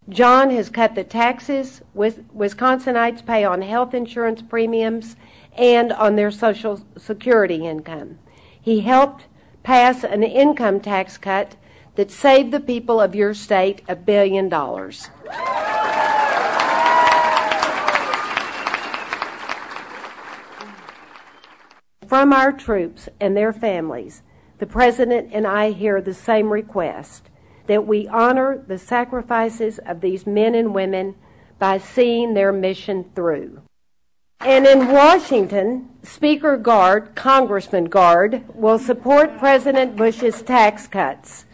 John has cut the taxes Wisconsinites pay on health insurance premiums and on their Social Security income. He helped pass an income tax cut that saved the people of your state $1 billion. From our troops and their families, the President and I hear the same request, that we honor the sacrifices of these men and women by seeing their mission through. And in Washington, Speaker Gard, Congressman Gard, will support President Bush's tax cuts.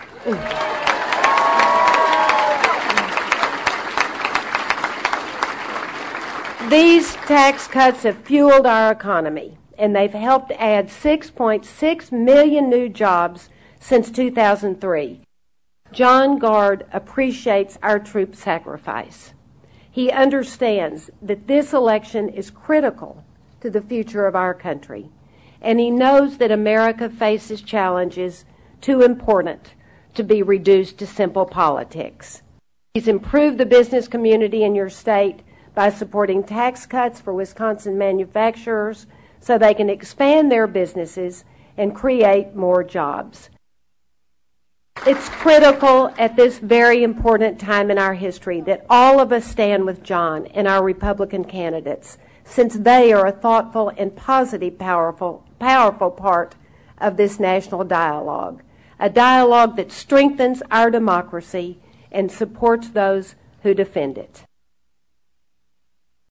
These tax cuts have fueled our economy, and they've helped add 6.6 million new jobs since 2003. John Gard appreciates our troops' sacrifice. He understands that this election is critical to the future of our country, and he knows that America faces challenges too important to be reduced to simple politics. He's improved the business community in your state by supporting tax cuts for Wisconsin manufacturers so they can expand their businesses and create more jobs. It's critical at this very important time in our history that all of us stand with John and our Republican candidates, since they are a thoughtful and positive, powerful part of this national dialogue, a dialogue that strengthens our democracy and supports those who defend it.